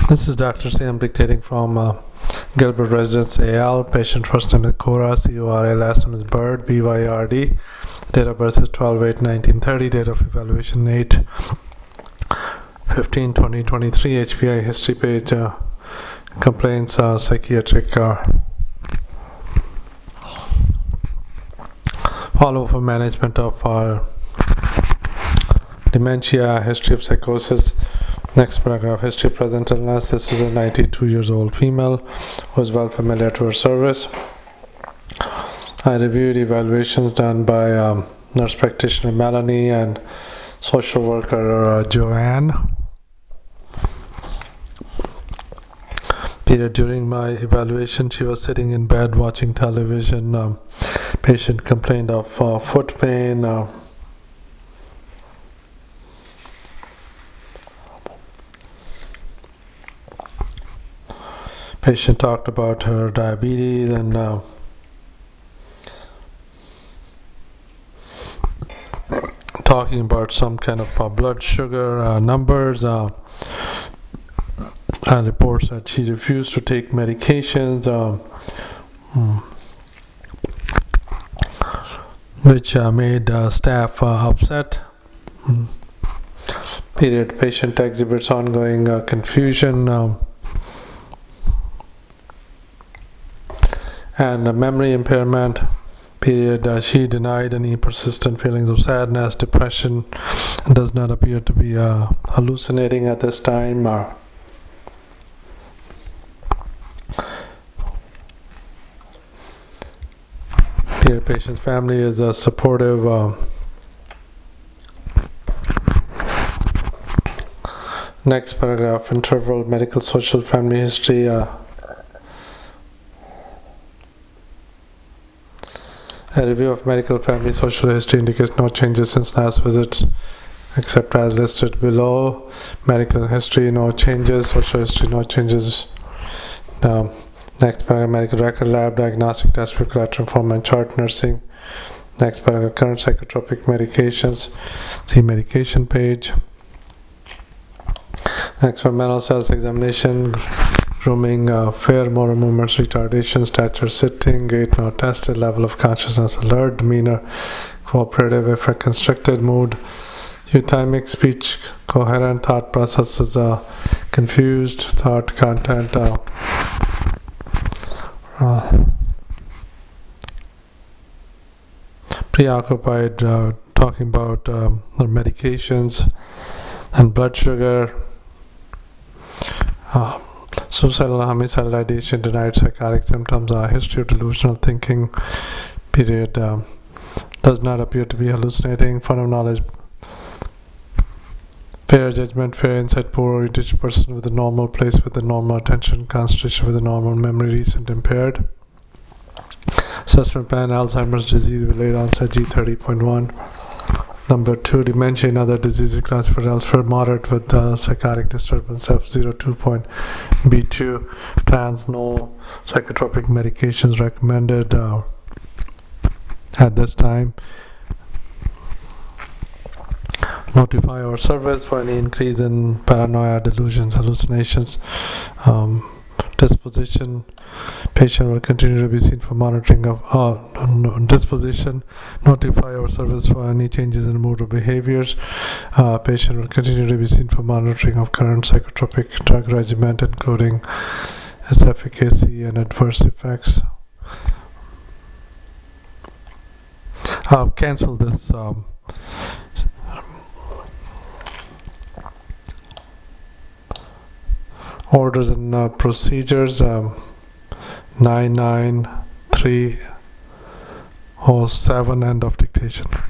This is Dr. C. I'm dictating from Gilbert Residence AL. Patient first name is Cora, C-O-R-A, last name is Bird, B-Y-R-D. Date of birth is 12/8/1930. Date of evaluation 8/15/2023. HPI history page. Complaints psychiatric. Follow for management of dementia, history of psychosis. Next paragraph, history of present illness. This is a 92 years old female who is well familiar to her service. I reviewed evaluations done by nurse practitioner Melanie and social worker Joanne. During my evaluation, she was sitting in bed watching television. Patient complained of foot pain. Patient talked about her diabetes and talking about some kind of blood sugar numbers and reports that she refused to take medications, which made staff upset. Patient exhibits ongoing confusion and memory impairment. She denied any persistent feelings of sadness, depression, and does not appear to be hallucinating at this time. Patient's family is supportive. Next paragraph, interval, medical, social, family history. A review of medical, family, social history indicates no changes since last visit, except as listed below. Medical history, no changes. Social history, no changes. Next paragraph, medical record, lab, diagnostic test for collateral form and chart, nursing. Next paragraph, current psychotropic medications. See medication page. Next for mental cells examination. Grooming, fair motor movements, retardation, stature, sitting, gait not tested, level of consciousness alert, demeanor cooperative, effect constricted, mood euthymic, speech coherent, thought processes confused, thought content preoccupied, talking about their medications and blood sugar. Suicidal, homicidal ideation, denied psychotic symptoms, history of delusional thinking, does not appear to be hallucinating, fun of knowledge, fair judgment, fair insight, poor orientation, person with a normal place, with a normal attention, concentration with a normal memory, recent impaired. Assessment plan, Alzheimer's disease with late onset, G30.1. Number 2, dementia and other diseases classified elsewhere, moderate with psychotic disturbance, F02.B2. Plans, no psychotropic medications recommended at this time. Notify our service for any increase in paranoia, delusions, hallucinations. Disposition, patient will continue to be seen for monitoring of disposition. Notify our service for any changes in mood or behaviors. Patient will continue to be seen for monitoring of current psychotropic drug regimen, including its efficacy and adverse effects. Cancel this orders and procedures. 99307, end of dictation.